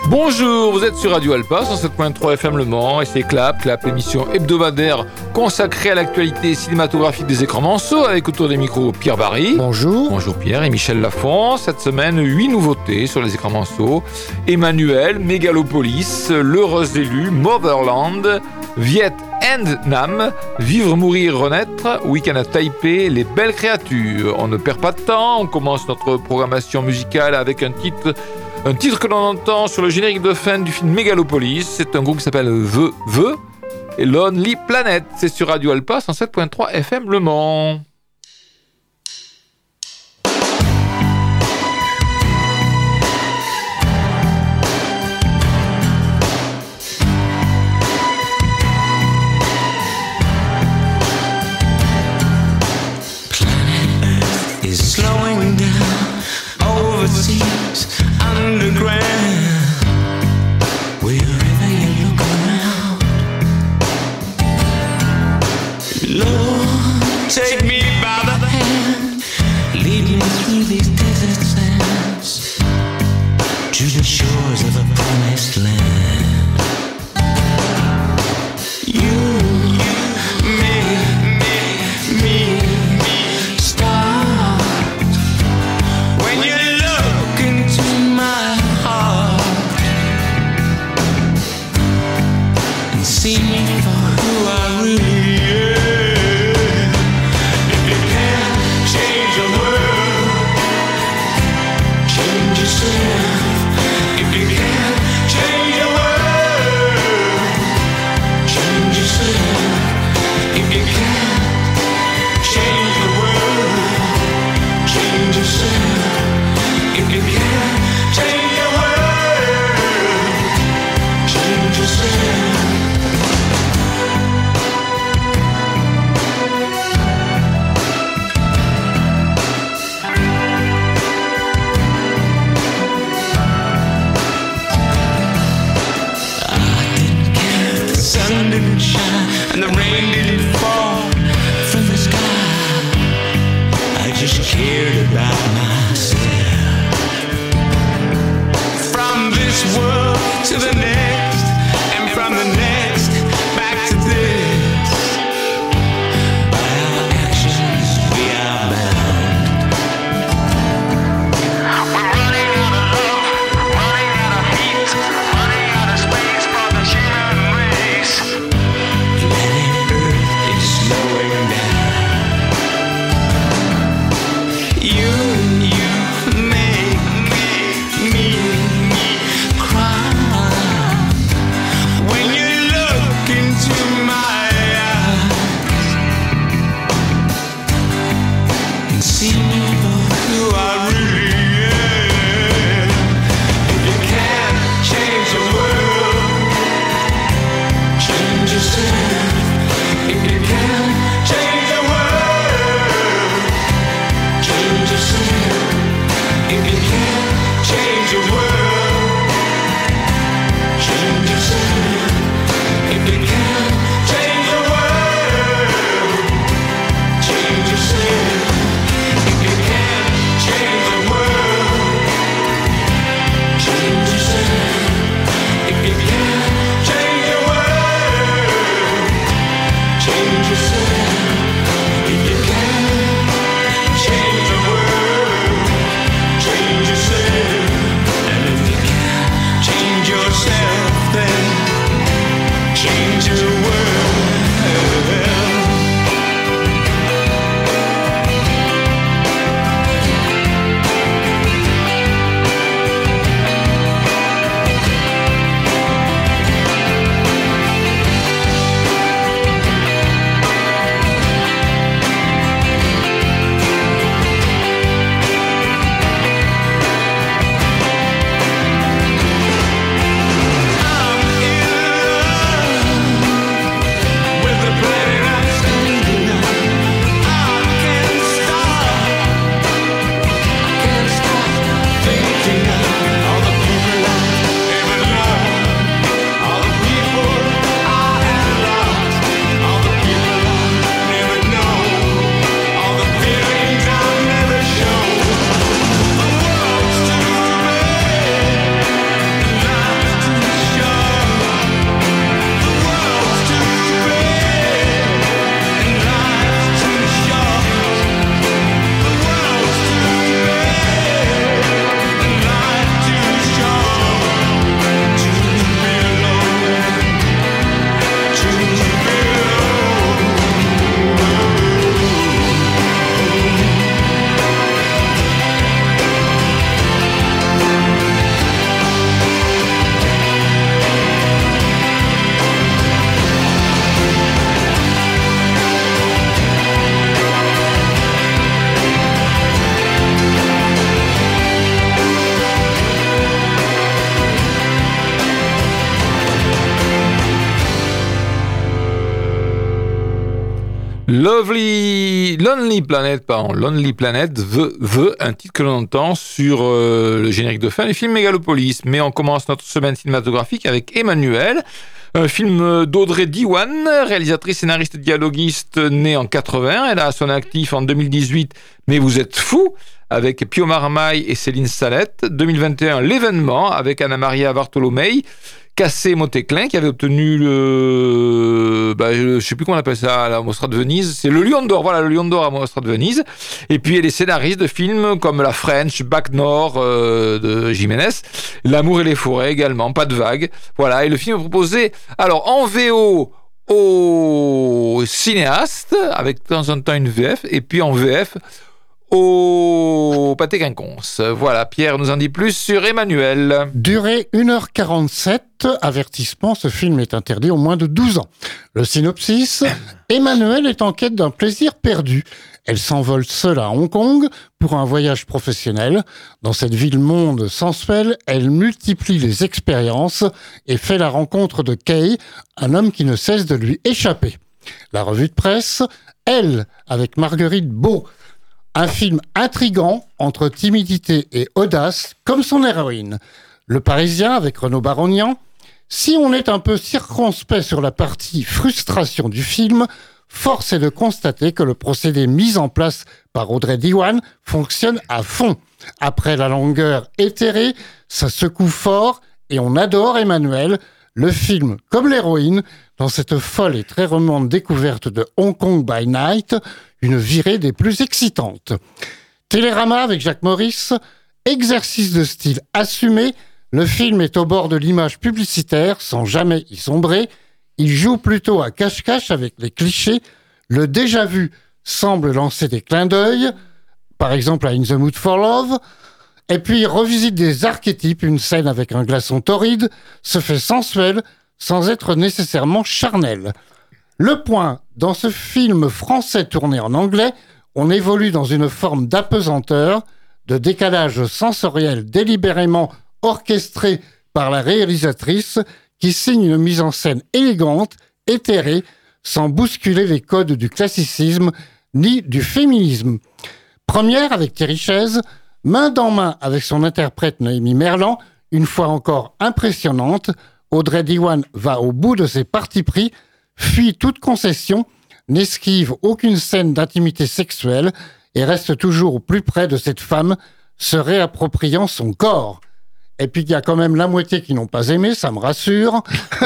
Bonjour, vous êtes sur Radio Alpa, 107.3 FM Le Mans, et c'est Clap, l'émission hebdomadaire consacrée à l'actualité cinématographique des écrans manceaux, avec autour des micros Pierre Barry. Bonjour. Bonjour Pierre et Michel Lafont. Cette semaine, 8 nouveautés sur les écrans manceaux. Emmanuel, Mégalopolis, L'Heureuse élue, Motherland, Viet and Nam, Vivre, mourir, renaître, Week-end à Taipei, Les belles créatures. On ne perd pas de temps, on commence notre programmation musicale avec un titre que l'on entend sur le générique de fin du film Mégalopolis. C'est un groupe qui s'appelle The et Lonely Planet. C'est sur Radio Alpa 107.3 FM Le Mans. Slowing down overseas, underground. Wherever you look around, Lord, take me by the hand, lead me through these desert sands to the shores of a promised land. You make me see me for who I really am. If you can't change the world, change yourself. If you can't change the world, change yourself. If you can't change the world, change yourself. If you can't change the world, change yourself. Didn't shine and the rain didn't fall from the sky. I just cared about myself. From this world to the next, and from the next back to this. By our actions we are bound. We're running out of love, running out of heat, running out of space for the human race. Planet Earth is slowing down. You make me cry when you look into my eyes and see me for who I really am. If you can't change the world, change yourself. If you can't change the world, change yourself. If you can't change the world, change yourself. If you can't change the world, change yourself. If you can't change Lonely Planet veut un titre que l'on entend sur le générique de fin du film Megalopolis. Mais on commence notre semaine cinématographique avec Emmanuel, un film d'Audrey Diwan, réalisatrice, scénariste, dialoguiste, née en 80. Elle a à son actif en 2018 Mais vous êtes fous, avec Pio Marmaille et Céline Salette. 2021, L'événement, avec Anna Maria Bartolomei, Cassé Motéclin, qui avait obtenu je sais plus comment on appelle ça, la Mostra de Venise. C'est le Lion d'Or, voilà, le Lion d'Or à Mostra de Venise. Et puis elle est scénariste de films comme La French, Bac Nord de Jiménez, L'amour et les forêts également, Pas de vague. Voilà, et le film est proposé, alors en VO au cinéaste, avec de temps en temps une VF, et puis en VF au Pâté Quinconce. Voilà, Pierre nous en dit plus sur Emmanuel. Durée 1h47, avertissement, ce film est interdit aux moins de 12 ans. Le synopsis, Emmanuel est en quête d'un plaisir perdu. Elle s'envole seule à Hong Kong pour un voyage professionnel. Dans cette ville-monde sensuelle, elle multiplie les expériences et fait la rencontre de Kay, un homme qui ne cesse de lui échapper. La revue de presse, Elle, avec Marguerite Beau. Un film intrigant entre timidité et audace, comme son héroïne. Le Parisien, avec Renaud Baronian. Si on est un peu circonspect sur la partie frustration du film, force est de constater que le procédé mis en place par Audrey Diwan fonctionne à fond. Après la longueur éthérée, ça secoue fort et on adore Emmanuel, le film comme l'héroïne, dans cette folle et très remuante découverte de Hong Kong by Night, une virée des plus excitantes. Télérama avec Jacques Maurice, exercice de style assumé, le film est au bord de l'image publicitaire sans jamais y sombrer, il joue plutôt à cache-cache avec les clichés, le déjà-vu semble lancer des clins d'œil, par exemple à In the Mood for Love, et puis revisite des archétypes, une scène avec un glaçon torride, se fait sensuelle sans être nécessairement charnelle. Le point, dans ce film français tourné en anglais, on évolue dans une forme d'apesanteur, de décalage sensoriel délibérément orchestré par la réalisatrice qui signe une mise en scène élégante, éthérée, sans bousculer les codes du classicisme ni du féminisme. Première avec Thierry Chaise, main dans main avec son interprète Noémie Merlan, une fois encore impressionnante, Audrey Diwan va au bout de ses partis pris, fuit toute concession, n'esquive aucune scène d'intimité sexuelle et reste toujours au plus près de cette femme, se réappropriant son corps. Et puis il y a quand même la moitié qui n'ont pas aimé, ça me rassure.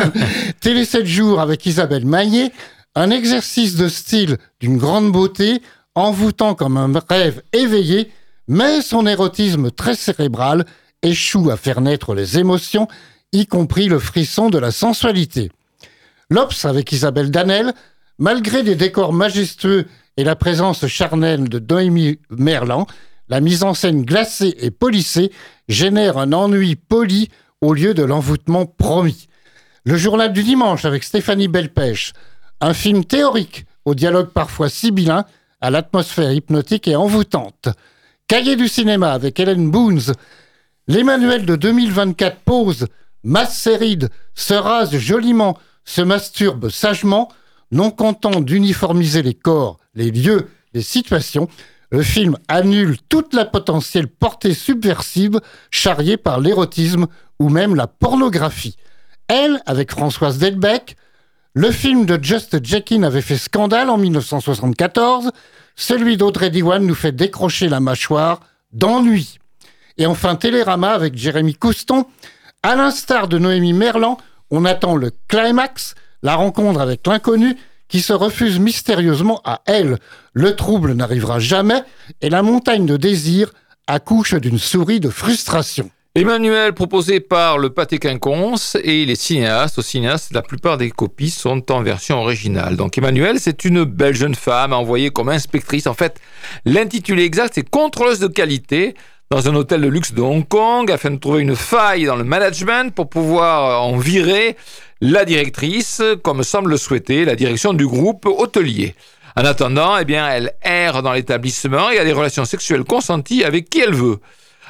Télé 7 jours avec Isabelle Maillet, un exercice de style d'une grande beauté, envoûtant comme un rêve éveillé, mais son érotisme très cérébral échoue à faire naître les émotions, y compris le frisson de la sensualité. L'Obs avec Isabelle Danel, malgré des décors majestueux et la présence charnelle de Noémie Merlan, la mise en scène glacée et polissée génère un ennui poli au lieu de l'envoûtement promis. Le journal du dimanche avec Stéphanie Belpèche, un film théorique au dialogue parfois sibyllin, à l'atmosphère hypnotique et envoûtante. Cahiers du cinéma avec Hélène Boons, l'Emmanuel de 2024 pose, masse séride, se rase joliment, se masturbe sagement, non content d'uniformiser les corps, les lieux, les situations, le film annule toute la potentielle portée subversive charriée par l'érotisme ou même la pornographie. Elle, avec Françoise Delbecq, le film de Just Jackin avait fait scandale en 1974, celui d'Audrey Diwan nous fait décrocher la mâchoire d'ennui. Et enfin Télérama avec Jérémy Couston, à l'instar de Noémie Merlan, on attend le climax, la rencontre avec l'inconnu, qui se refuse mystérieusement à elle. Le trouble n'arrivera jamais et la montagne de désir accouche d'une souris de frustration. Emmanuel, proposé par le Pâté Quinconce et les cinéastes. Aux cinéastes, la plupart des copies sont en version originale. Donc Emmanuel, c'est une belle jeune femme envoyée comme inspectrice. En fait, l'intitulé exact, c'est contrôleuse de qualité dans un hôtel de luxe de Hong Kong afin de trouver une faille dans le management pour pouvoir en virer la directrice, comme semble le souhaiter la direction du groupe hôtelier. En attendant, elle erre dans l'établissement et a des relations sexuelles consenties avec qui elle veut.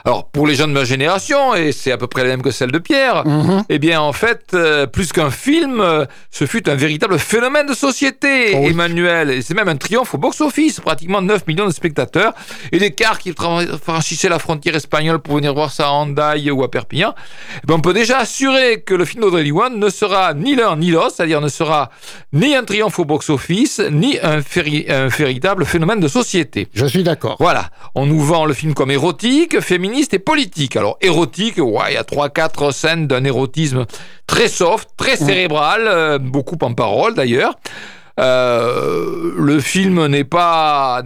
Alors, pour les gens de ma génération, et c'est à peu près la même que celle de Pierre, eh bien, en fait, plus qu'un film, ce fut un véritable phénomène de société, Oui. Emmanuel. Et c'est même un triomphe au box-office, pratiquement 9 millions de spectateurs. Et des cars qui franchissaient la frontière espagnole pour venir voir ça à Hendaye ou à Perpignan. Eh bien, on peut déjà assurer que le film d'Audrey Diwan ne sera ni l'un ni l'autre, c'est-à-dire ne sera ni un triomphe au box-office, ni un véritable phénomène de société. Je suis d'accord. Voilà, on nous vend le film comme érotique, féministe et politique. Alors érotique, ouais, il y a 3-4 scènes d'un érotisme très soft, très cérébral, beaucoup en parole d'ailleurs. Le film n'est pas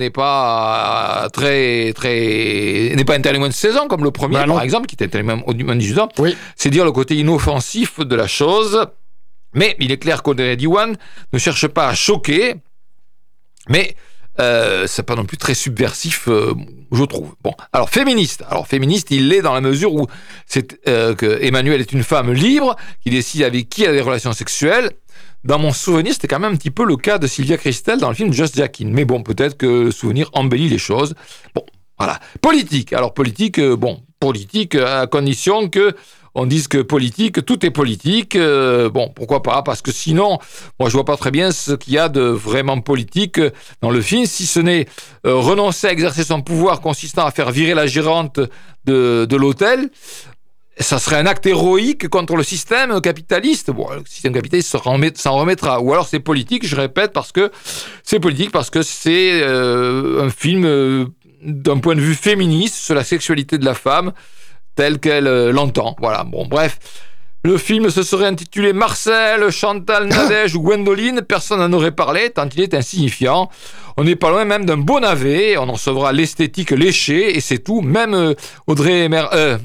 interdit moins de 16 ans comme le premier, par exemple, qui était interdit moins de 18 ans. Oui. C'est dire le côté inoffensif de la chose. Mais il est clair qu'Audrey Diwan ne cherche pas à choquer, mais c'est pas non plus très subversif, je trouve. Bon, alors féministe, il l'est dans la mesure où c'est que Emmanuel est une femme libre qui décide avec qui elle a des relations sexuelles. Dans mon souvenir, c'était quand même un petit peu le cas de Sylvia Kristel dans le film Just Jackin. Mais bon, peut-être que le souvenir embellit les choses. Bon, voilà. Politique. Alors politique, politique à condition que on dise que politique, tout est politique. Bon, pourquoi pas? Parce que sinon, moi, je vois pas très bien ce qu'il y a de vraiment politique dans le film, si ce n'est renoncer à exercer son pouvoir consistant à faire virer la gérante de l'hôtel. Ça serait un acte héroïque contre le système capitaliste. Bon, le système capitaliste s'en remettra. Ou alors c'est politique, je répète, parce que c'est politique, parce que c'est un film d'un point de vue féministe sur la sexualité de la femme telle qu'elle l'entend. Voilà, bon, bref. Le film se serait intitulé Marcel, Chantal, Nadège ou Gwendoline. Personne n'en aurait parlé, tant il est insignifiant. On n'est pas loin même d'un beau navet. On en recevra l'esthétique léchée, et c'est tout. Même Audrey Merlin,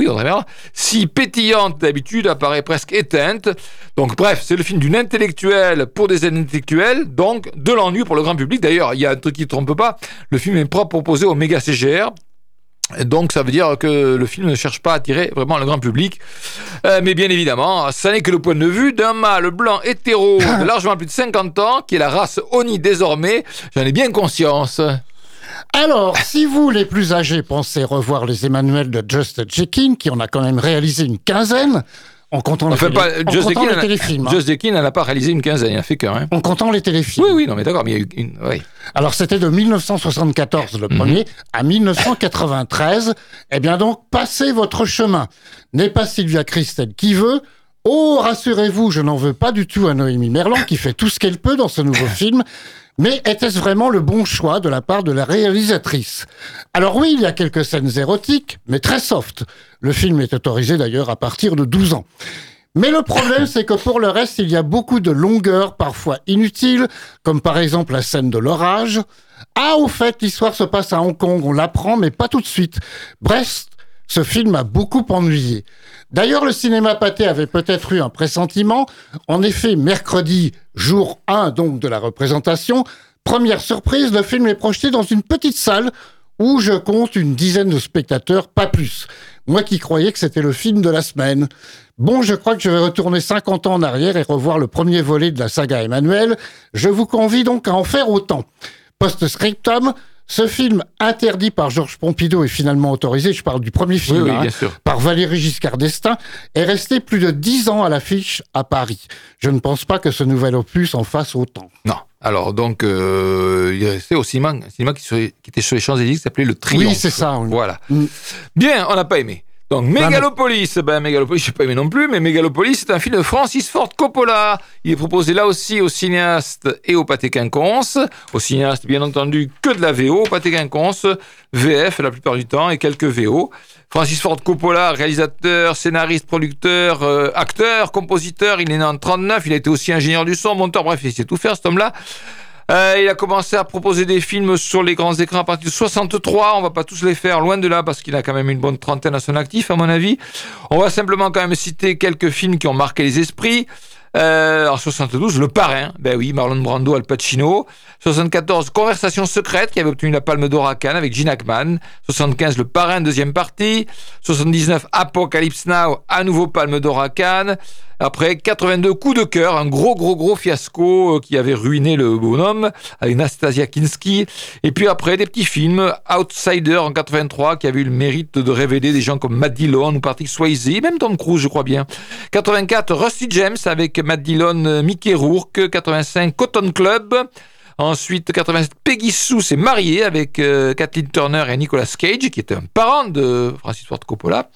si pétillante d'habitude, apparaît presque éteinte. Donc bref, c'est le film d'une intellectuelle pour des intellectuels, donc de l'ennui pour le grand public. D'ailleurs, il y a un truc qui ne trompe pas. Le film est proposé au méga CGR. Donc ça veut dire que le film ne cherche pas à attirer vraiment le grand public. Mais bien évidemment, ça n'est que le point de vue d'un mâle blanc hétéro de largement plus de 50 ans, qui est la race Oni désormais. J'en ai bien conscience. Alors, si vous, les plus âgés, pensez revoir les Emmanuel de Just Jackin, qui en a quand même réalisé une quinzaine, en comptant les téléfilms. Just Jackin n'en a pas réalisé une quinzaine, il n'en a fait qu'un. Hein. En comptant les téléfilms. Oui, non, mais d'accord, mais il y a eu une... Oui. Alors, c'était de 1974 le premier à 1993. Eh bien donc, passez votre chemin. N'est pas Sylvia Kristel qui veut. Oh, rassurez-vous, je n'en veux pas du tout à Noémie Merlan, qui fait tout ce qu'elle peut dans ce nouveau film. Mais était-ce vraiment le bon choix de la part de la réalisatrice? Alors oui, il y a quelques scènes érotiques, mais très soft. Le film est autorisé d'ailleurs à partir de 12 ans. Mais le problème, c'est que pour le reste, il y a beaucoup de longueurs, parfois inutiles, comme par exemple la scène de l'orage. Ah, au fait, l'histoire se passe à Hong Kong, on l'apprend, mais pas tout de suite. Bref, ce film m'a beaucoup ennuyé. D'ailleurs, le cinéma Pathé avait peut-être eu un pressentiment. En effet, mercredi, jour 1 donc de la représentation, première surprise, le film est projeté dans une petite salle où je compte une dizaine de spectateurs, pas plus. Moi qui croyais que c'était le film de la semaine. Bon, je crois que je vais retourner 50 ans en arrière et revoir le premier volet de la saga Emmanuel. Je vous convie donc à en faire autant. Post-scriptum, ce film interdit par Georges Pompidou et finalement autorisé, je parle du premier film, oui, bien sûr. Par Valéry Giscard d'Estaing, est resté plus de 10 ans à l'affiche à Paris. Je ne pense pas que ce nouvel opus en fasse autant. Non. Alors donc, il est resté au cinéma qui était sur les Champs-Élysées, qui s'appelait Le Triomphe. Oui, c'est ça. Oui. Voilà. Bien, on n'a pas aimé. Donc, Mégalopolis, Mégalopolis, je n'ai pas aimé non plus, mais Mégalopolis, c'est un film de Francis Ford Coppola. Il est proposé là aussi aux cinéastes et au Pathé Quinconce. Aux cinéastes, bien entendu, que de la VO. Au Pathé Quinconce, VF la plupart du temps et quelques VO. Francis Ford Coppola, réalisateur, scénariste, producteur, acteur, compositeur. Il est né en 1939, il a été aussi ingénieur du son, monteur, bref, il sait tout faire, cet homme-là. Il a commencé à proposer des films sur les grands écrans à partir de 63. On va pas tous les faire, loin de là, parce qu'il a quand même une bonne trentaine à son actif, à mon avis. On va simplement quand même citer quelques films qui ont marqué les esprits. En 72, Le Parrain, ben oui, Marlon Brando, Al Pacino. 74, Conversation secrète, qui avait obtenu la Palme d'Or à Cannes avec Gene Hackman. 75, Le Parrain, deuxième partie. 79, Apocalypse Now, à nouveau Palme d'Or à Cannes. Après, 82, Coup de cœur, un gros fiasco qui avait ruiné le bonhomme, avec Nastasia Kinski. Et puis après, des petits films, Outsider en 83, qui avait eu le mérite de révéler des gens comme Matt Dillon ou Patrick Swayze, même Tom Cruise, je crois bien. 84, Rusty James, avec Matt Dillon, Mickey Rourke. 85, Cotton Club. Ensuite, 87, Peggy Sue s'est mariée avec Kathleen Turner et Nicolas Cage, qui était un parent de Francis Ford Coppola.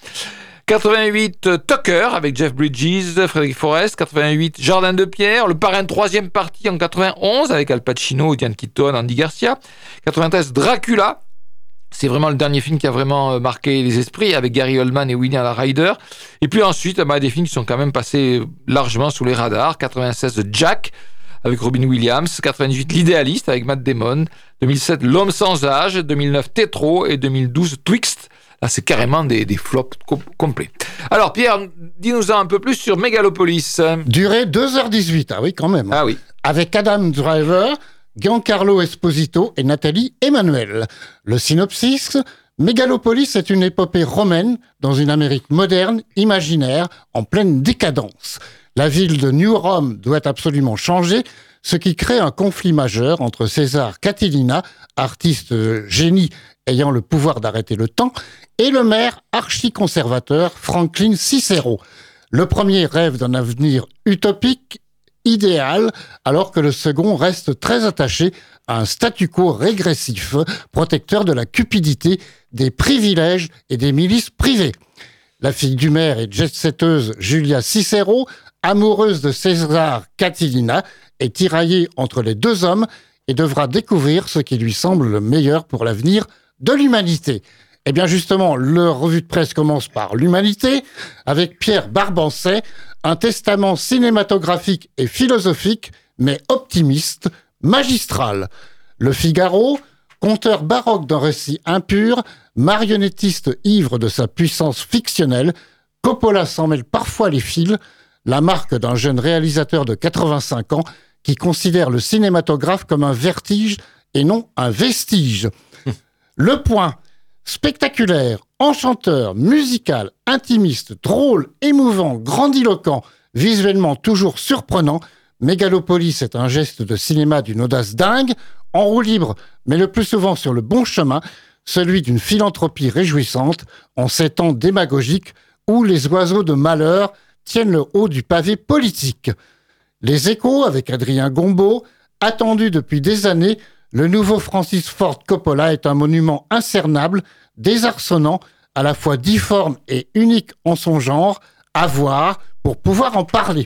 88, Tucker avec Jeff Bridges, Frédéric Forrest. 88, Jardin de Pierre, Le Parrain, troisième partie en 91 avec Al Pacino, Diane Keaton, Andy Garcia. 93, Dracula. C'est vraiment le dernier film qui a vraiment marqué les esprits avec Gary Oldman et Winona Ryder. Et puis ensuite, des films qui sont quand même passés largement sous les radars. 96, Jack avec Robin Williams. 98, L'Idéaliste avec Matt Damon. 2007, L'Homme sans âge. 2009, Tétro. Et 2012, Twixt. Là, c'est carrément des flops complets. Alors, Pierre, dis-nous un peu plus sur Megalopolis. Durée 2h18, ah oui, quand même. Ah oui. Avec Adam Driver, Giancarlo Esposito et Nathalie Emmanuel. Le synopsis: Megalopolis est une épopée romaine dans une Amérique moderne, imaginaire, en pleine décadence. La ville de New Rome doit absolument changer, ce qui crée un conflit majeur entre César Catilina, artiste génie ayant le pouvoir d'arrêter le temps, et le maire archi-conservateur Franklin Cicero. Le premier rêve d'un avenir utopique, idéal, alors que le second reste très attaché à un statu quo régressif, protecteur de la cupidité, des privilèges et des milices privées. La fille du maire et jet-setteuse Julia Cicero, amoureuse de César Catilina, est tiraillée entre les deux hommes et devra découvrir ce qui lui semble le meilleur pour l'avenir de l'humanité. Eh bien justement, le revue de presse commence par l'humanité, avec Pierre Barbancet, un testament cinématographique et philosophique, mais optimiste, magistral. Le Figaro, conteur baroque d'un récit impur, marionnettiste ivre de sa puissance fictionnelle, Coppola s'en mêle parfois les fils, la marque d'un jeune réalisateur de 85 ans qui considère le cinématographe comme un vertige et non un vestige. Le Point, spectaculaire, enchanteur, musical, intimiste, drôle, émouvant, grandiloquent, visuellement toujours surprenant, Megalopolis est un geste de cinéma d'une audace dingue, en roue libre, mais le plus souvent sur le bon chemin, celui d'une philanthropie réjouissante, en ces temps démagogiques où les oiseaux de malheur tiennent le haut du pavé politique. Les Échos, avec Adrien Gombaud, attendu depuis des années, le nouveau Francis Ford Coppola est un monument incernable, désarçonnant, à la fois difforme et unique en son genre, à voir pour pouvoir en parler.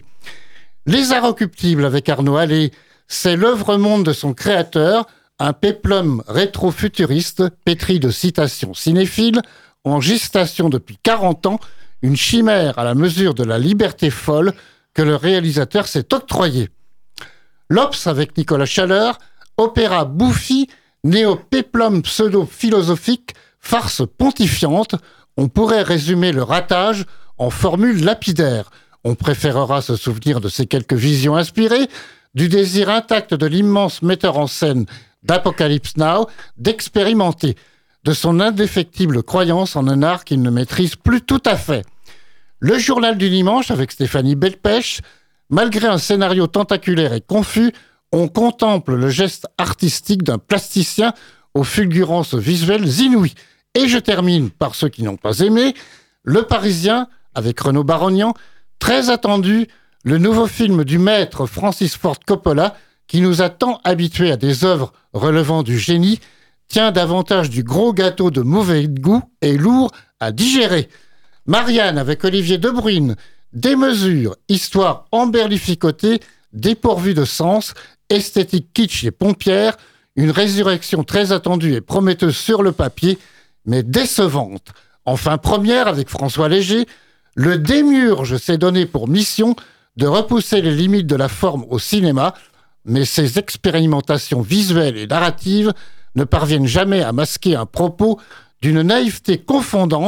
Les Inrecuptibles avec Arnaud Allais, c'est l'œuvre-monde de son créateur, un péplum rétro-futuriste pétri de citations cinéphiles, en gestation depuis 40 ans, une chimère à la mesure de la liberté folle que le réalisateur s'est octroyée. L'Obs avec Nicolas Chaleur, opéra bouffi, néo-péplum pseudo-philosophique, farce pontifiante, on pourrait résumer le ratage en formule lapidaire. On préférera se souvenir de ces quelques visions inspirées, du désir intact de l'immense metteur en scène d'Apocalypse Now d'expérimenter, de son indéfectible croyance en un art qu'il ne maîtrise plus tout à fait. Le Journal du Dimanche avec Stéphanie Belpech, malgré un scénario tentaculaire et confus, on contemple le geste artistique d'un plasticien aux fulgurances visuelles inouïes. Et je termine par ceux qui n'ont pas aimé, Le Parisien avec Renaud Barognan, très attendu, le nouveau film du maître Francis Ford Coppola, qui nous a tant habitués à des œuvres relevant du génie, tient davantage du gros gâteau de mauvais goût et lourd à digérer. Marianne avec Olivier De Bruyne, démesure, histoire emberlificotée, dépourvue de sens, esthétique kitsch et pompière, une résurrection très attendue et prometteuse sur le papier, mais décevante. Enfin, Première avec François Léger, le démiurge s'est donné pour mission de repousser les limites de la forme au cinéma, mais ses expérimentations visuelles et narratives ne parviennent jamais à masquer un propos d'une naïveté confondante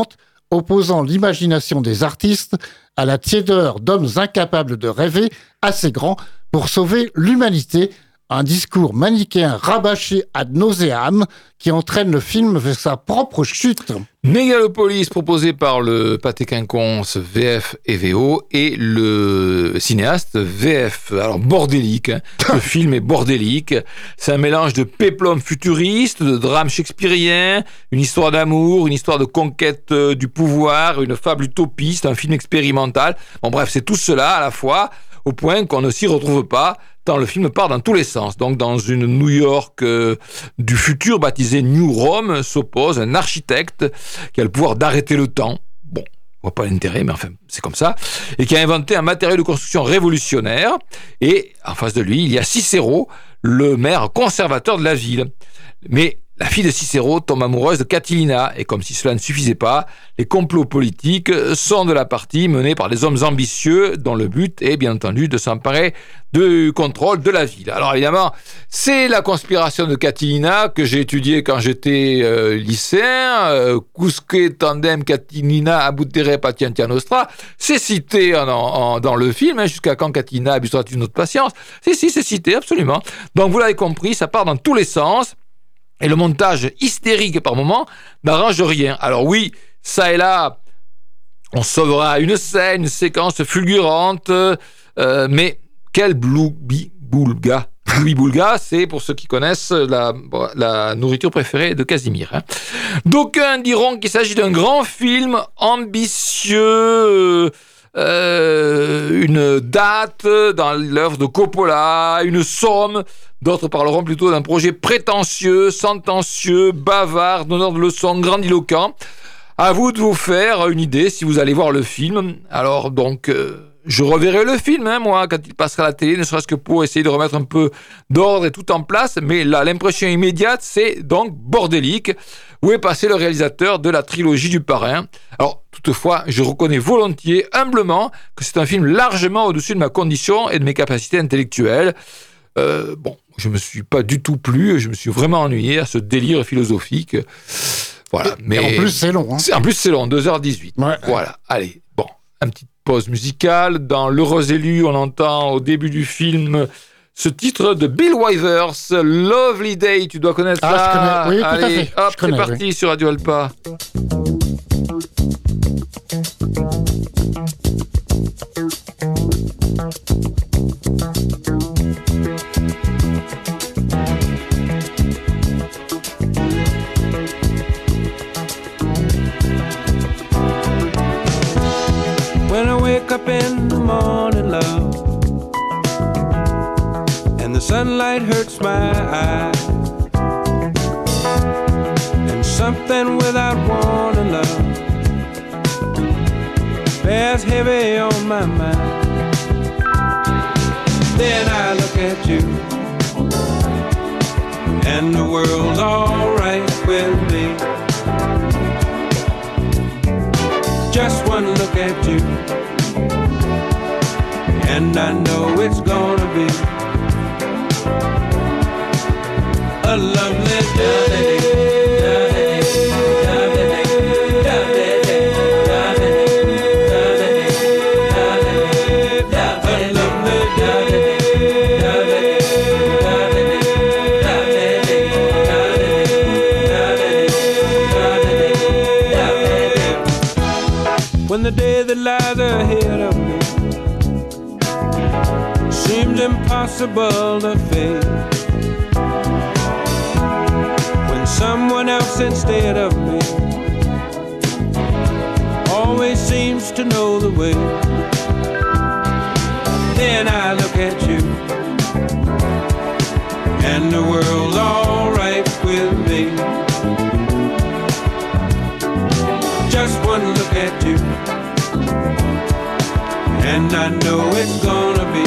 opposant l'imagination des artistes à la tiédeur d'hommes incapables de rêver assez grand pour sauver l'humanité. Un discours manichéen rabâché ad nauseam qui entraîne le film vers sa propre chute. Mégalopolis, proposé par le Pâté Quinconce VF et VO et le cinéaste VF. Alors bordélique, hein. Le film est bordélique. C'est un mélange de péplum futuriste, de drame shakespearien, une histoire d'amour, une histoire de conquête du pouvoir, une fable utopiste, un film expérimental. Bon bref, c'est tout cela à la fois, au point qu'on ne s'y retrouve pas, tant le film part dans tous les sens. Donc dans une New York du futur baptisée New Rome s'oppose un architecte qui a le pouvoir d'arrêter le temps. Bon, on voit pas l'intérêt, mais enfin, c'est comme ça. Et qui a inventé un matériau de construction révolutionnaire. Et en face de lui, il y a Cicéro, le maire conservateur de la ville. Mais la fille de Cicéro tombe amoureuse de Catilina, et comme si cela ne suffisait pas, les complots politiques sont de la partie menée par des hommes ambitieux dont le but est bien entendu de s'emparer du contrôle de la ville. Alors évidemment, c'est la conspiration de Catilina que j'ai étudiée quand j'étais lycéen, Cusque tandem Catilina abutere patientia nostra, c'est cité dans le film, hein, jusqu'à quand Catilina abusera-t-il de notre patience. Si, c'est cité, absolument. Donc vous l'avez compris, ça part dans tous les sens. Et le montage hystérique par moment n'arrange rien. Alors oui, ça et là, on sauvera une scène, une séquence fulgurante, mais quel bloubi-boulga. Bloubi-boulga, c'est pour ceux qui connaissent la nourriture préférée de Casimir. Hein. D'aucuns diront qu'il s'agit d'un grand film ambitieux, une date dans l'œuvre de Coppola, une somme. D'autres parleront plutôt d'un projet prétentieux, sentencieux, bavard, donneur de leçons, grandiloquent. À vous de vous faire une idée si vous allez voir le film. Alors donc, je reverrai le film, hein, moi, quand il passera à la télé, ne serait-ce que pour essayer de remettre un peu d'ordre et tout en place. Mais là, l'impression immédiate, c'est donc bordélique. Où est passé le réalisateur de la trilogie du Parrain? Alors, toutefois, je reconnais volontiers, humblement, que c'est un film largement au-dessus de ma condition et de mes capacités intellectuelles. Bon, je me suis pas du tout plu, je me suis vraiment ennuyé à ce délire philosophique. Voilà. Mais en plus, c'est long. Hein. En plus, c'est long, 2h18. Ouais. Voilà. Allez, bon, une petite pause musicale. Dans L'Heureux élu, on entend au début du film ce titre de Bill Withers, Lovely Day. Tu dois connaître ça. Ah, je connais. Oui, allez, tout à fait. hop, c'est parti sur Radio Alpa. When I wake up in the morning, love, and the sunlight hurts my eyes, and something without warning, love, bears heavy on my mind. Then I look at you, and the world's alright with me. Just one look at you, and I know it's gonna be a lovely day. When the day that lies ahead of me seems impossible to face, when someone else instead of me always seems to know the way, then I look at you, and the world's alright with me. Just one look at you, and I know it's gonna be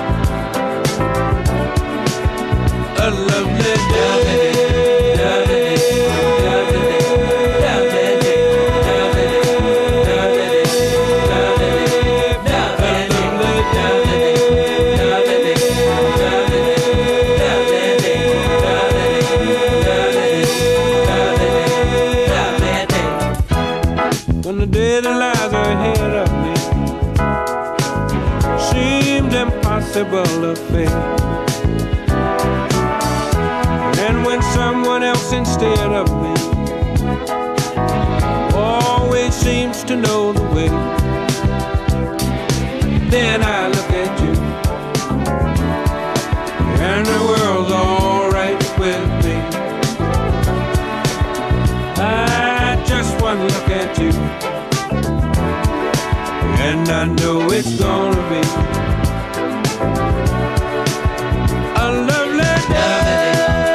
a lovely day. When and the day that lies ahead of me seemed impossible to face. And when someone else instead of me always seems to know the way, then I look at you and the world's alright with me. I just one look at you and I know it's gonna be a lovely day.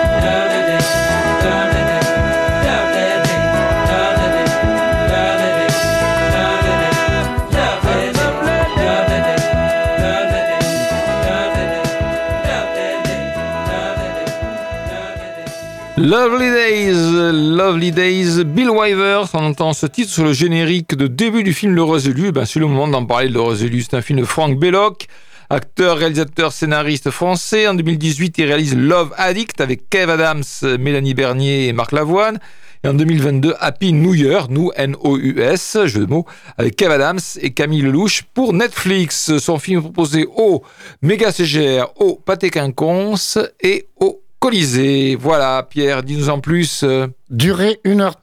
Lovely Days, Bill Wyvers, on entend ce titre sur le générique de début du film Le Résolu. C'est le moment d'en parler de Le Résolu. C'est un film de Frank Belloc, acteur, réalisateur, scénariste français. En 2018, il réalise Love Addict avec Kev Adams, Mélanie Bernier et Marc Lavoine. Et en 2022, Happy New Year, N-O-U-S, jeu de mots, avec Kev Adams et Camille Lelouch pour Netflix. Son film proposé au Méga CGR, au Pâté Quinconce et au Colisée. Voilà, Pierre, dis-nous en plus. Durée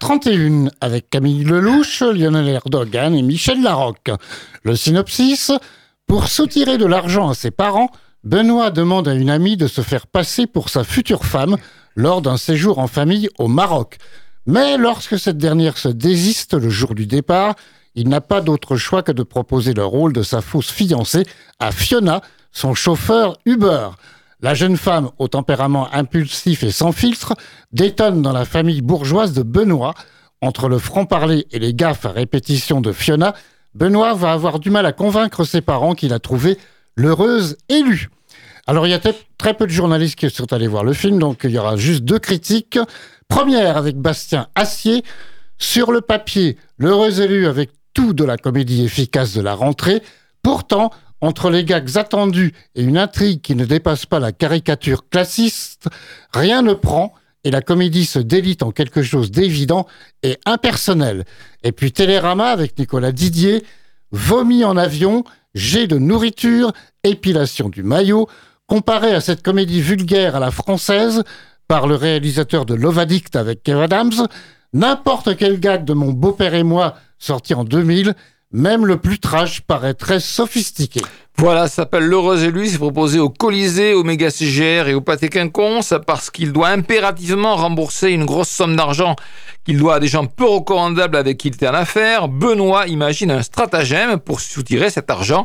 1h31 avec Camille Lelouch, Lionel Erdogan et Michel Larocque. Le synopsis: pour soutirer de l'argent à ses parents, Benoît demande à une amie de se faire passer pour sa future femme lors d'un séjour en famille au Maroc. Mais lorsque cette dernière se désiste le jour du départ, il n'a pas d'autre choix que de proposer le rôle de sa fausse fiancée à Fiona, son chauffeur Uber. La jeune femme, au tempérament impulsif et sans filtre, détonne dans la famille bourgeoise de Benoît. Entre le franc-parler et les gaffes à répétition de Fiona, Benoît va avoir du mal à convaincre ses parents qu'il a trouvé l'heureuse élue. Alors, il y a très peu de journalistes qui sont allés voir le film, donc il y aura juste 2 critiques. Première avec Bastien Assier. Sur le papier, l'heureuse élue avec tout de la comédie efficace de la rentrée. Pourtant, entre les gags attendus et une intrigue qui ne dépasse pas la caricature classiste, rien ne prend et la comédie se délite en quelque chose d'évident et impersonnel. Et puis Télérama avec Nicolas Didier, vomi en avion, jet de nourriture, épilation du maillot, comparé à cette comédie vulgaire à la française par le réalisateur de Love Addict avec Kev Adams, n'importe quel gag de Mon beau-père et moi sorti en 2000, même le plus trash paraît très sophistiqué. Voilà, ça s'appelle L'Heureuse élue, c'est proposé au Colisée, au Méga CGR et au Pâté Quinconce parce qu'il doit impérativement rembourser une grosse somme d'argent qu'il doit à des gens peu recommandables avec qui il était en affaire. Benoît imagine un stratagème pour soutirer cet argent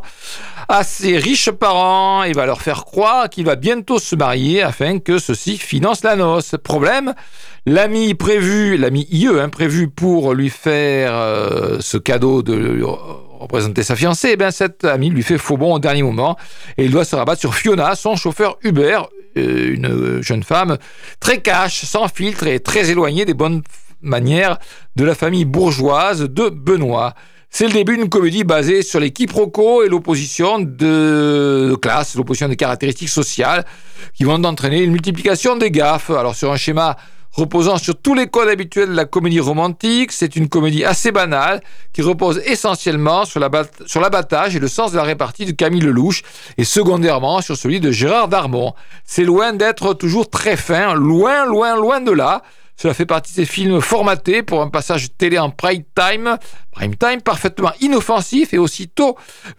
à ses riches parents et va leur faire croire qu'il va bientôt se marier afin que ceux-ci financent la noce. Problème, l'ami IE prévu pour lui faire ce cadeau de représenter sa fiancée, cet ami lui fait faux bond au dernier moment et il doit se rabattre sur Fiona, son chauffeur Uber, une jeune femme très cash, sans filtre et très éloignée des bonnes manières de la famille bourgeoise de Benoît. C'est le début d'une comédie basée sur les quiproquos et l'opposition de classe, l'opposition des caractéristiques sociales qui vont entraîner une multiplication des gaffes. Alors sur un schéma reposant sur tous les codes habituels de la comédie romantique, c'est une comédie assez banale qui repose essentiellement sur l'abattage et le sens de la répartie de Camille Lelouch et secondairement sur celui de Gérard Darmon. C'est loin d'être toujours très fin, loin de là. Cela fait partie de ces films formatés pour un passage télé en prime time parfaitement inoffensif et aussitôt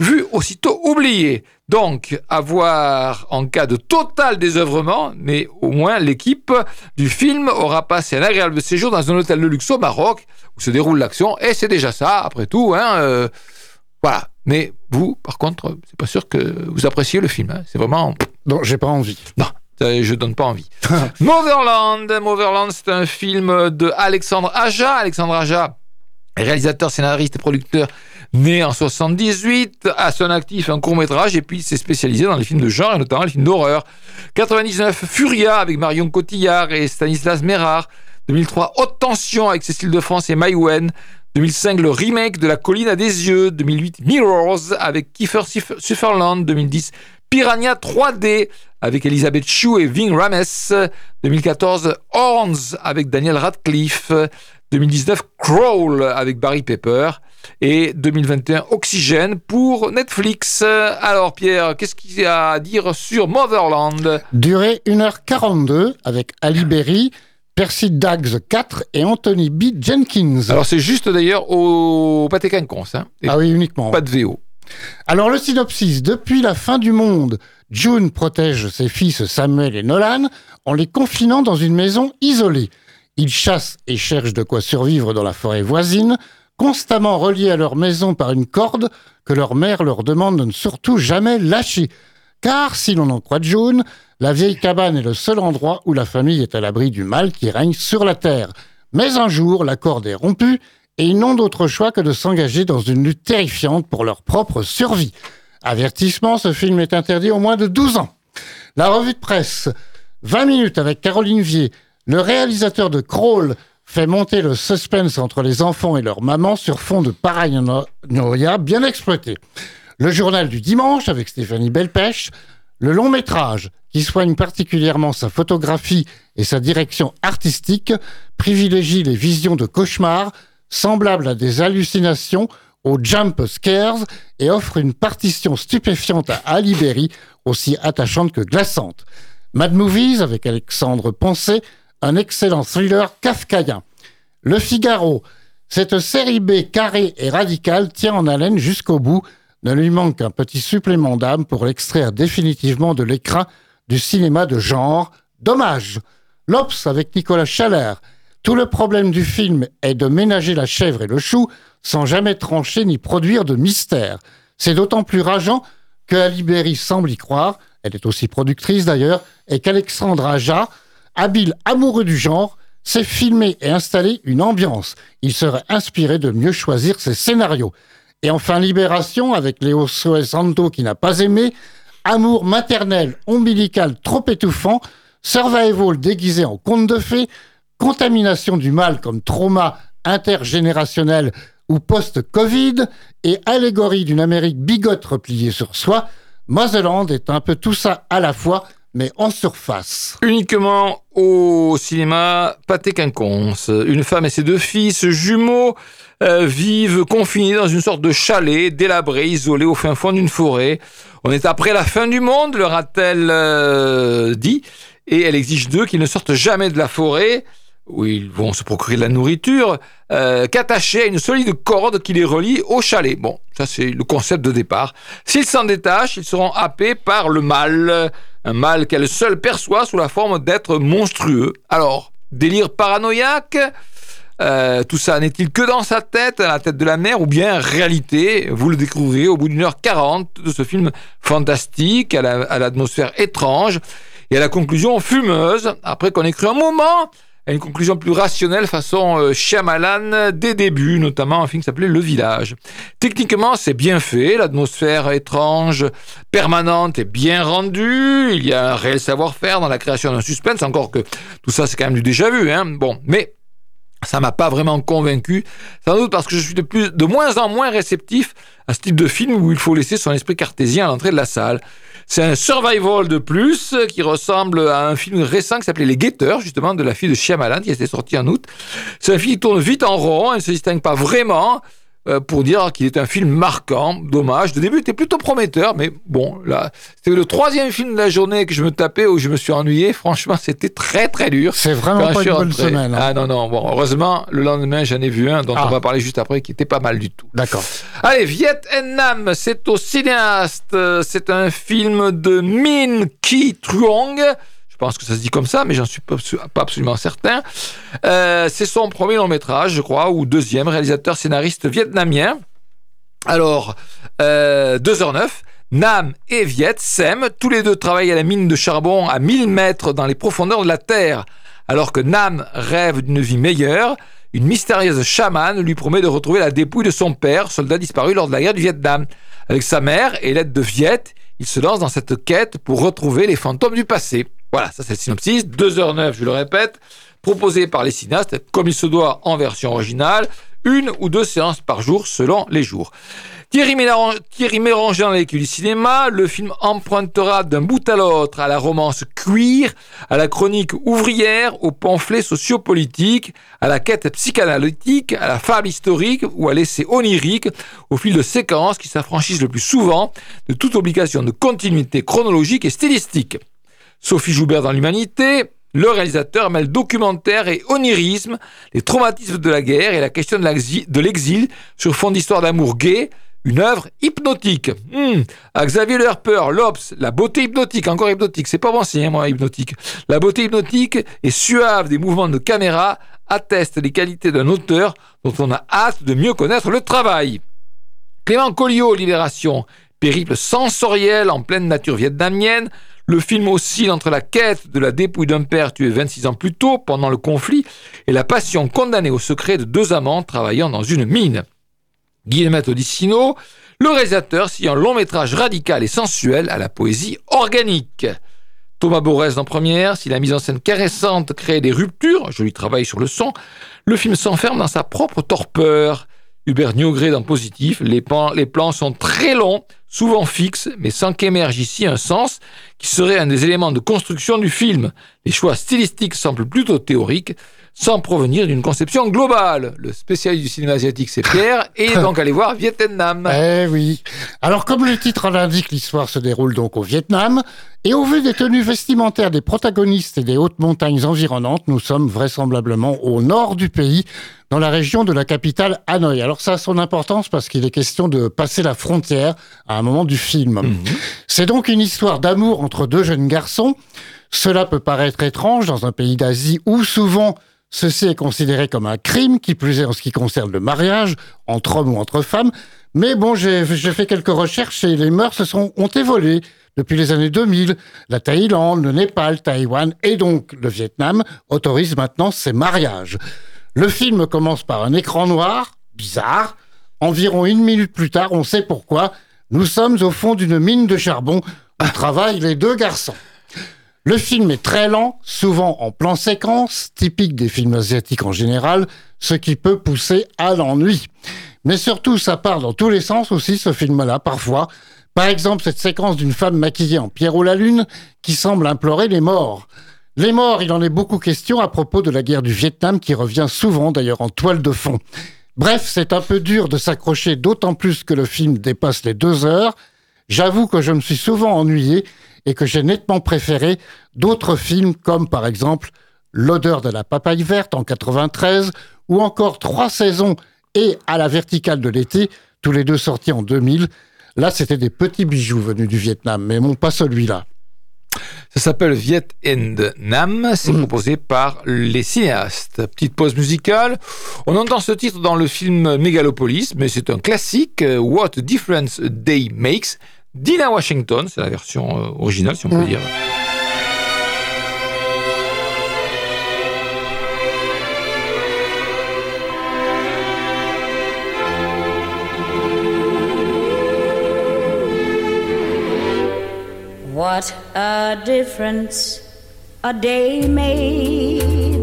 oublié. Donc, à voir en cas de total désœuvrement, mais au moins l'équipe du film aura passé un agréable séjour dans un hôtel de luxe au Maroc où se déroule l'action, et c'est déjà ça, après tout. Voilà. Mais vous, par contre, c'est pas sûr que vous appréciez le film. C'est vraiment... Non, j'ai pas envie. Non. Je donne pas envie. Motherland, c'est un film de Alexandre Aja. Alexandre Aja, réalisateur, scénariste et producteur, né en 78, à son actif un court-métrage et puis s'est spécialisé dans les films de genre et notamment les films d'horreur. 99, Furia avec Marion Cotillard et Stanislas Mérard. 2003, Haute Tension avec Cécile de France et Maïwen. 2005, le remake de La Colline à des yeux. 2008, Mirrors avec Kiefer Sutherland. 2010, Piranha 3D avec Elisabeth Shue et Ving Rhames. 2014, Horns avec Daniel Radcliffe. 2019, Crawl avec Barry Pepper. et 2021 Oxygène pour Netflix. Alors Pierre, qu'est-ce qu'il y a à dire sur Motherland? Durée 1h42 avec Ali Berry, Percy Daggs 4 et Anthony B. Jenkins. Alors c'est juste d'ailleurs au Pâté Quinconce, hein, et Ah oui, uniquement. pas de VO. Alors le synopsis, depuis la fin du monde, June protège ses fils Samuel et Nolan en les confinant dans une maison isolée. Ils chassent et cherchent de quoi survivre dans la forêt voisine, constamment reliés à leur maison par une corde que leur mère leur demande de ne surtout jamais lâcher. Car, si l'on en croit June, la vieille cabane est le seul endroit où la famille est à l'abri du mal qui règne sur la terre. Mais un jour, la corde est rompue et ils n'ont d'autre choix que de s'engager dans une lutte terrifiante pour leur propre survie. Avertissement, ce film est interdit aux moins de 12 ans. La revue de presse, 20 minutes avec Caroline Vier. Le réalisateur de Crawl fait monter le suspense entre les enfants et leur maman sur fond de paranoïa bien exploité. Le journal du dimanche avec Stéphanie Belpèche. Le long métrage, qui soigne particulièrement sa photographie et sa direction artistique, privilégie les visions de cauchemars semblables à des hallucinations aux jump scares et offre une partition stupéfiante à Ali Berry, aussi attachante que glaçante. Mad Movies, avec Alexandre Poncet, un excellent thriller kafkaïen. Le Figaro, cette série B carrée et radicale tient en haleine jusqu'au bout, ne lui manque qu'un petit supplément d'âme pour l'extraire définitivement de l'écran du cinéma de genre. Dommage. L'Obs avec Nicolas Chalère. Tout le problème du film est de ménager la chèvre et le chou sans jamais trancher ni produire de mystère. C'est d'autant plus rageant que Ali Berry semble y croire, elle est aussi productrice d'ailleurs, et qu'Alexandre Aja, habile amoureux du genre, sait filmer et installer une ambiance. Il serait inspiré de mieux choisir ses scénarios. Et enfin Libération avec Léo Santo qui n'a pas aimé, amour maternel, ombilical trop étouffant, survival déguisé en conte de fées, contamination du mal comme trauma intergénérationnel ou post-Covid et allégorie d'une Amérique bigote repliée sur soi, Motherland est un peu tout ça à la fois, mais en surface. Uniquement au cinéma Pâté Quinconce. Une femme et ses 2 fils jumeaux vivent confinés dans une sorte de chalet, délabré, isolé au fin fond d'une forêt. On est après la fin du monde, leur a-t-elle dit, et elle exige d'eux qu'ils ne sortent jamais de la forêt, où ils vont se procurer de la nourriture, qu'attachés à une solide corde qui les relie au chalet. Bon, ça c'est le concept de départ. S'ils s'en détachent, ils seront happés par le mal, un mal qu'elle seule perçoit sous la forme d'êtres monstrueux. Alors, délire paranoïaque, tout ça n'est-il que dans sa tête, à la tête de la mère, ou bien réalité? Vous le découvrirez au bout d'1h40 de ce film fantastique, à l'atmosphère étrange, et à la conclusion fumeuse, après qu'on ait cru un moment à une conclusion plus rationnelle façon Shyamalan des débuts, notamment un film qui s'appelait Le Village. Techniquement, c'est bien fait, l'atmosphère étrange, permanente est bien rendue, il y a un réel savoir-faire dans la création d'un suspense, encore que tout ça c'est quand même du déjà vu, hein. Bon, mais ça m'a pas vraiment convaincu, sans doute parce que je suis de moins en moins réceptif à ce type de film où il faut laisser son esprit cartésien à l'entrée de la salle. C'est un survival de plus qui ressemble à un film récent qui s'appelait Les Guetteurs, justement, de la fille de Shyamalan, qui était sorti en août. C'est un film qui tourne vite en rond, il ne se distingue pas vraiment, pour dire qu'il est un film marquant. Dommage, le début était plutôt prometteur, mais bon, là, c'était le 3e film de la journée que je me tapais où je me suis ennuyé. Franchement, c'était très très dur. C'est vraiment pas une bonne semaine. Hein. Ah non, bon, heureusement, le lendemain, j'en ai vu un dont on va parler juste après, qui était pas mal du tout. D'accord. Allez, Viet Nam, c'est au cinéaste. C'est un film de Min Ki Truong. Je pense que ça se dit comme ça, mais j'en suis pas absolument certain. C'est son premier long métrage, je crois, ou 2e, réalisateur scénariste vietnamien. Alors, 2h09, Nam et Viet s'aiment. Tous les 2 travaillent à la mine de charbon à 1000 mètres dans les profondeurs de la Terre. Alors que Nam rêve d'une vie meilleure, une mystérieuse chamane lui promet de retrouver la dépouille de son père, soldat disparu lors de la guerre du Vietnam. Avec sa mère et l'aide de Viet, il se lance dans cette quête pour retrouver les fantômes du passé. Voilà, ça c'est le synopsis, 2h09, je le répète, proposé par les cinéastes, comme il se doit en version originale, 1 ou 2 séances par jour selon les jours. Thierry mélangeant avec du cinéma, le film empruntera d'un bout à l'autre à la romance queer, à la chronique ouvrière, au pamphlet sociopolitique, à la quête psychanalytique, à la fable historique ou à l'essai onirique, au fil de séquences qui s'affranchissent le plus souvent de toute obligation de continuité chronologique et stylistique. Sophie Joubert dans l'Humanité, le réalisateur mêle documentaire et onirisme, les traumatismes de la guerre et la question de l'exil sur fond d'histoire d'amour gay, une œuvre hypnotique. À Xavier Le Harper, l'Obs, la beauté hypnotique, encore hypnotique, c'est pas bon signe, moi, hypnotique. La beauté hypnotique et suave des mouvements de caméra attestent les qualités d'un auteur dont on a hâte de mieux connaître le travail. Clément Colliot, Libération, périple sensoriel en pleine nature vietnamienne. Le film oscille entre la quête de la dépouille d'un père tué 26 ans plus tôt pendant le conflit et la passion condamnée au secret de deux amants travaillant dans une mine. Guillemette Odissino, le réalisateur signe un long métrage radical et sensuel à la poésie organique. Thomas Borès en première, si la mise en scène caressante crée des ruptures, joli travail sur le son, le film s'enferme dans sa propre torpeur. Hubert Niogré dans Positif, les plans sont très longs, souvent fixes, mais sans qu'émerge ici un sens qui serait un des éléments de construction du film. Les choix stylistiques semblent plutôt théoriques, sans provenir d'une conception globale. Le spécialiste du cinéma asiatique, c'est Pierre, et il est donc allé voir Vietnam. Eh oui. Alors, comme le titre l'indique, l'histoire se déroule donc au Vietnam, et au vu des tenues vestimentaires des protagonistes et des hautes montagnes environnantes, nous sommes vraisemblablement au nord du pays, dans la région de la capitale Hanoï. Alors ça a son importance parce qu'il est question de passer la frontière à un moment du film. C'est donc une histoire d'amour entre deux jeunes garçons. Cela peut paraître étrange dans un pays d'Asie où souvent ceci est considéré comme un crime, qui plus est en ce qui concerne le mariage, entre hommes ou entre femmes. Mais bon, j'ai fait quelques recherches et les mœurs ont évolué depuis les années 2000. La Thaïlande, le Népal, Taïwan et donc le Vietnam autorisent maintenant ces mariages. Le film commence par un écran noir, bizarre. Environ 1 minute plus tard, on sait pourquoi. Nous sommes au fond d'une mine de charbon où travaillent les deux garçons. Le film est très lent, souvent en plan séquence, typique des films asiatiques en général, ce qui peut pousser à l'ennui. Mais surtout, ça part dans tous les sens aussi, ce film-là, parfois. Par exemple, cette séquence d'une femme maquillée en Pierrot la Lune qui semble implorer les morts. Les morts, il en est beaucoup question à propos de la guerre du Vietnam qui revient souvent d'ailleurs en toile de fond. Bref, c'est un peu dur de s'accrocher, d'autant plus que le film dépasse les 2 heures. J'avoue que je me suis souvent ennuyé et que j'ai nettement préféré d'autres films comme par exemple L'odeur de la papaye verte en 93 ou encore 3 saisons et À la verticale de l'été, tous les deux sortis en 2000. Là, c'était des petits bijoux venus du Vietnam, mais bon, pas celui-là. Ça s'appelle Viet and Nam, c'est proposé par les cinéastes. Petite pause musicale. On entend ce titre dans le film Megalopolis, mais c'est un classique, What a Difference a Day Makes, Dinah Washington, c'est la version originale si on peut dire. What a difference a day made.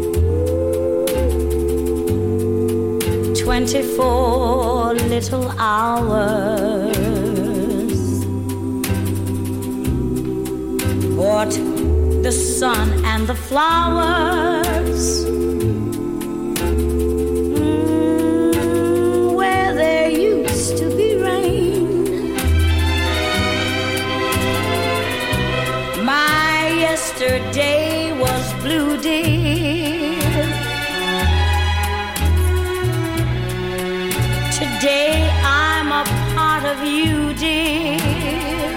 24 little hours. Brought the sun and the flowers. Where there used to be rain. Yesterday was blue, dear. Today I'm a part of you, dear.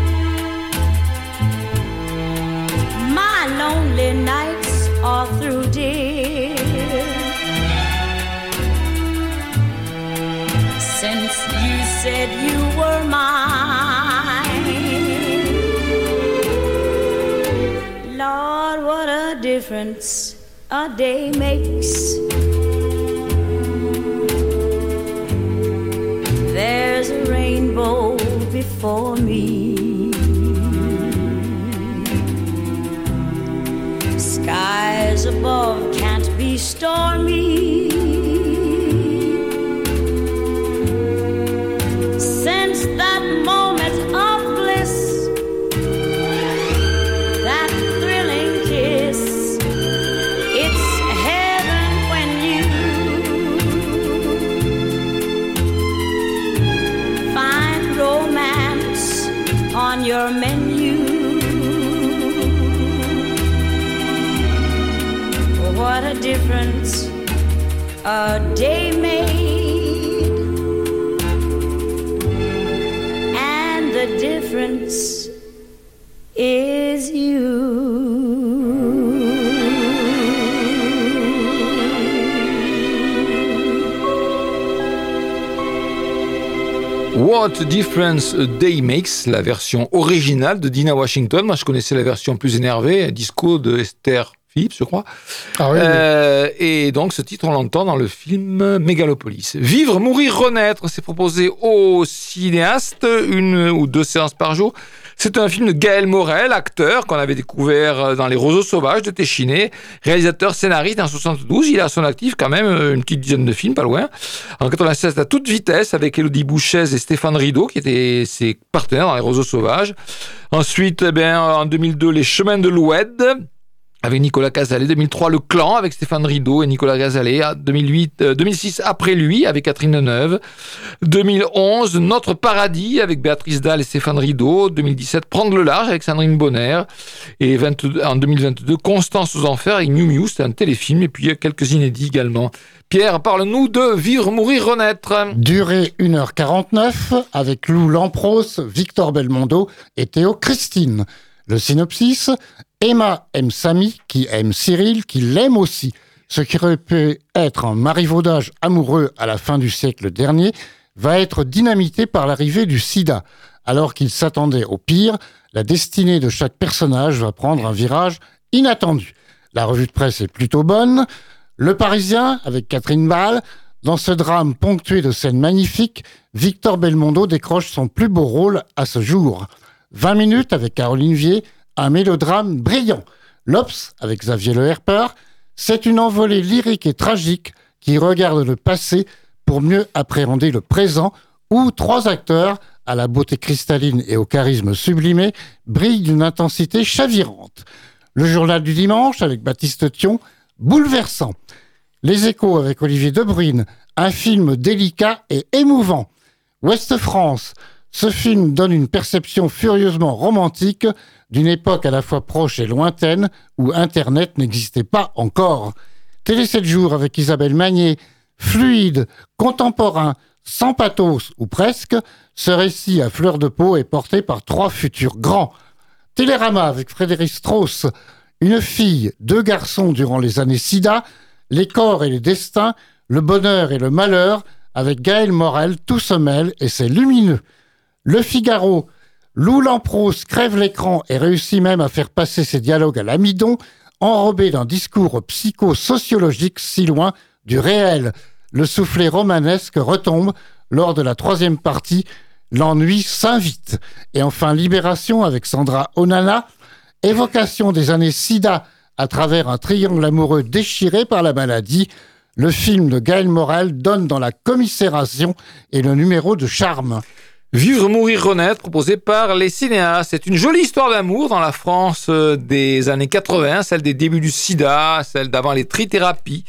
My lonely nights are through, dear. Since you said you were mine. Lord, what a difference a day makes. There's a rainbow before me. Skies above can't be stormy. made, and the difference is you. What Difference a Day Makes, la version originale de Dinah Washington. Moi, je connaissais la version plus énervée, disco de Esther Phillips, je crois. Ah oui, Et donc, ce titre, on l'entend dans le film Mégalopolis. Vivre, mourir, renaître, c'est proposé aux cinéastes, 1 ou 2 séances par jour. C'est un film de Gaël Morel, acteur qu'on avait découvert dans Les Roseaux Sauvages de Téchiné, réalisateur, scénariste en 72. Il a à son actif quand même une petite dizaine de films, pas loin. En 96, à toute vitesse, avec Élodie Bouchez et Stéphane Rideau, qui étaient ses partenaires dans Les Roseaux Sauvages. Ensuite, en 2002, Les Chemins de l'Oued, avec Nicolas Cazalet. 2003, Le Clan, avec Stéphane Rideau et Nicolas Cazalet. 2006, Après lui, avec Catherine Deneuve. 2011, Notre Paradis, avec Béatrice Dalle et Stéphane Rideau. 2017, Prendre le large, avec Sandrine Bonner. Et en 2022, Constance aux enfers, avec Miu Miu, c'était un téléfilm. Et puis, il y a quelques inédits également. Pierre, parle-nous de Vivre, mourir, renaître. Durée 1h49, avec Lou Lampros, Victor Belmondo et Théo Christine. Le synopsis: Emma aime Samy, qui aime Cyril, qui l'aime aussi. Ce qui aurait pu être un marivaudage amoureux à la fin du siècle dernier va être dynamité par l'arrivée du sida. Alors qu'il s'attendait au pire, la destinée de chaque personnage va prendre un virage inattendu. La revue de presse est plutôt bonne. Le Parisien, avec Catherine Ball. Dans ce drame ponctué de scènes magnifiques, Victor Belmondo décroche son plus beau rôle à ce jour. 20 minutes avec Caroline Vier, un mélodrame brillant. L'Obs, avec Xavier Le Herper, c'est une envolée lyrique et tragique qui regarde le passé pour mieux appréhender le présent, où 3 acteurs, à la beauté cristalline et au charisme sublimé, brillent d'une intensité chavirante. Le Journal du Dimanche, avec Baptiste Thion, bouleversant. Les Échos, avec Olivier Debruyne, un film délicat et émouvant. Ouest France, ce film donne une perception furieusement romantique d'une époque à la fois proche et lointaine où Internet n'existait pas encore. Télé 7 jours avec Isabelle Magnier, fluide, contemporain, sans pathos ou presque, ce récit à fleur de peau est porté par 3 futurs grands. Télérama avec Frédéric Strauss, une fille, 2 garçons durant les années SIDA, les corps et les destins, le bonheur et le malheur, avec Gaël Morel, tout se mêle et c'est lumineux. Le Figaro, Lou Lampros crève l'écran et réussit même à faire passer ses dialogues à l'amidon, enrobé d'un discours psycho-sociologique si loin du réel. Le soufflet romanesque retombe lors de la 3e partie, l'ennui s'invite. Et enfin Libération avec Sandra Onana, évocation des années SIDA à travers un triangle amoureux déchiré par la maladie. Le film de Gaël Morel donne dans la commisération et le numéro de charme. Vivre, mourir, renaître, proposé par les cinéastes. C'est une jolie histoire d'amour dans la France des années 80, celle des débuts du sida, celle d'avant les trithérapies.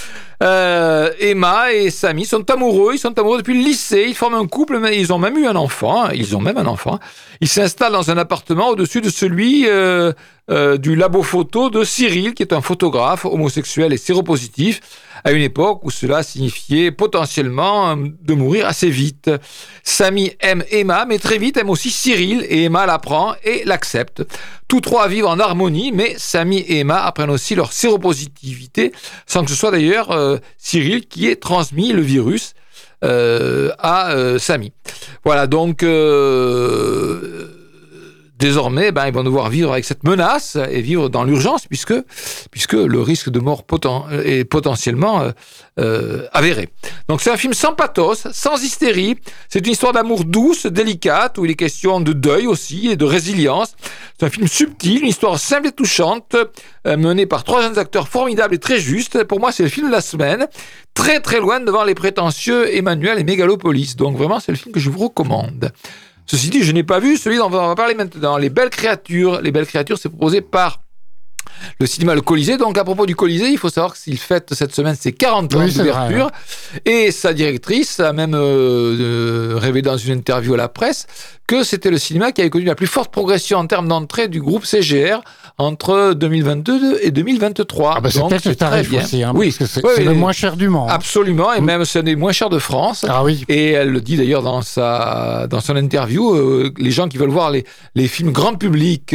Emma et Samy sont amoureux depuis le lycée, ils forment un couple, mais ils ont même un enfant. Ils s'installent dans un appartement au-dessus de celui du labo photo de Cyril, qui est un photographe homosexuel et séropositif, à une époque où cela signifiait potentiellement de mourir assez vite. Samy aime Emma, mais très vite aime aussi Cyril, et Emma l'apprend et l'accepte. Tous 3 vivent en harmonie, mais Samy et Emma apprennent aussi leur séropositivité, sans que ce soit d'ailleurs Cyril qui ait transmis le virus à Samy. Voilà, donc désormais, ils vont devoir vivre avec cette menace et vivre dans l'urgence puisque le risque de mort est potentiellement avéré. Donc c'est un film sans pathos, sans hystérie. C'est une histoire d'amour douce, délicate, où il est question de deuil aussi et de résilience. C'est un film subtil, une histoire simple et touchante, menée par 3 jeunes acteurs formidables et très justes. Pour moi, c'est le film de la semaine, très très loin devant les prétentieux Emmanuel et Mégalopolis. Donc vraiment, c'est le film que je vous recommande. Ceci dit, je n'ai pas vu celui dont on va parler maintenant, Les Belles Créatures. Les Belles Créatures, c'est proposé par le cinéma Le Colisée. Donc, à propos du Colisée, il faut savoir qu'il fête cette semaine ses 40 ans d'ouverture. Et sa directrice a même révélé dans une interview à la presse que c'était le cinéma qui avait connu la plus forte progression en termes d'entrée du groupe CGR entre 2022 et 2023. Ah bah c'est Donc, peut-être le très tarif bien. aussi, hein, Oui, parce que c'est oui, c'est oui, le moins cher du Mans. Absolument, et même c'est un des moins chers de France. Ah oui. Et elle le dit d'ailleurs dans son interview, les gens qui veulent voir les films grand public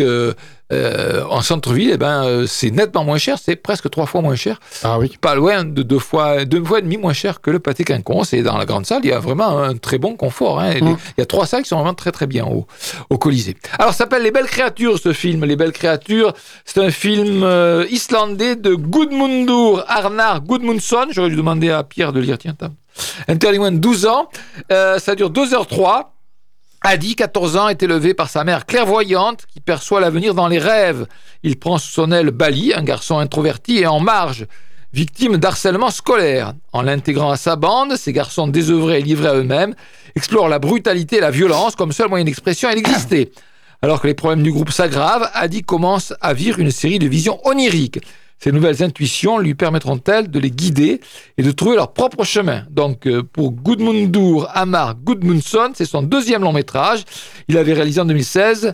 en centre-ville, c'est nettement moins cher, c'est presque 3 fois moins cher. Ah oui. Pas loin de 2 fois et demi moins cher que le Pâté Quinconce. Et dans la grande salle, il y a vraiment un très bon confort. Hein. Il y a 3 salles qui sont vraiment très très bien au Colisée. Alors, ça s'appelle Les Belles Créatures, ce film. Les Belles Créatures, c'est un film islandais de Gudmundur Arnar Gudmundsson. J'aurais dû demander à Pierre de lire. Tiens, interdit moins de 12 ans. Ça dure 2h03. Adi, 14 ans, est élevé par sa mère clairvoyante qui perçoit l'avenir dans les rêves. Il prend sous son aile Bali, un garçon introverti et en marge, victime d'harcèlement scolaire. En l'intégrant à sa bande, ces garçons désœuvrés et livrés à eux-mêmes explorent la brutalité et la violence comme seul moyen d'expression à exister. Alors que les problèmes du groupe s'aggravent, Adi commence à vivre une série de visions oniriques. Ces nouvelles intuitions lui permettront-elles de les guider et de trouver leur propre chemin. Donc, pour Gudmundur Amar Gudmundsson, c'est son 2e long métrage. Il avait réalisé en 2016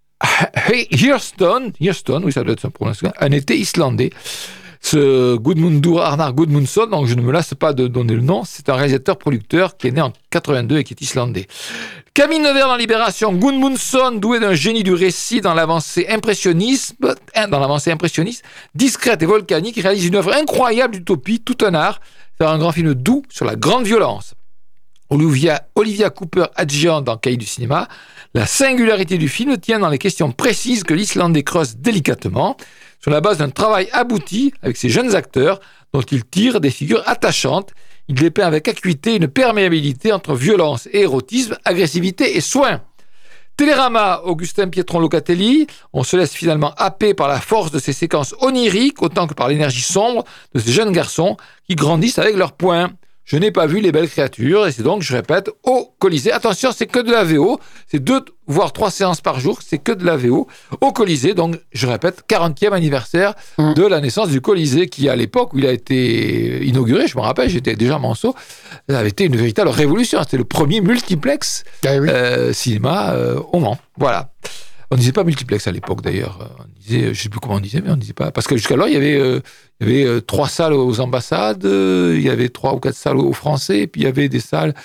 Hearthstone, oui, ça doit être ça pour l'instant, un été islandais. Ce Gudmundur Arnar Gudmundsson, donc je ne me lasse pas de donner le nom, c'est un réalisateur-producteur qui est né en 82 et qui est islandais. Camille Nevers dans Libération, Gudmundsson, doué d'un génie du récit dans l'avancée impressionniste, discrète et volcanique, réalise une œuvre incroyable d'utopie, tout un art, faire un grand film doux sur la grande violence. Olivia Cooper adjuvante dans Cahiers du cinéma. La singularité du film tient dans les questions précises que l'Islandais creuse délicatement, sur la base d'un travail abouti avec ses jeunes acteurs, dont il tire des figures attachantes. Il dépeint avec acuité une perméabilité entre violence et érotisme, agressivité et soin. Télérama, Augustin Pietron-Locatelli, on se laisse finalement happer par la force de ces séquences oniriques, autant que par l'énergie sombre de ces jeunes garçons qui grandissent avec leurs poings. Je n'ai pas vu Les Belles Créatures, et c'est donc, je répète, au Colisée. Attention, c'est que de la VO, c'est 2 voire 3 séances par jour, c'est que de la VO au Colisée. Donc, je répète, 40e anniversaire de la naissance du Colisée, qui à l'époque où il a été inauguré, je me rappelle, j'étais déjà à Manceau, ça avait été une véritable révolution. C'était le premier multiplex cinéma au Mans. Voilà. On ne disait pas multiplex à l'époque d'ailleurs. On disait, je ne sais plus comment on disait, mais on ne disait pas. Parce que jusqu'alors, il y avait 3 salles aux ambassades, il y avait 3 ou 4 salles aux Français, et puis il y avait des salles,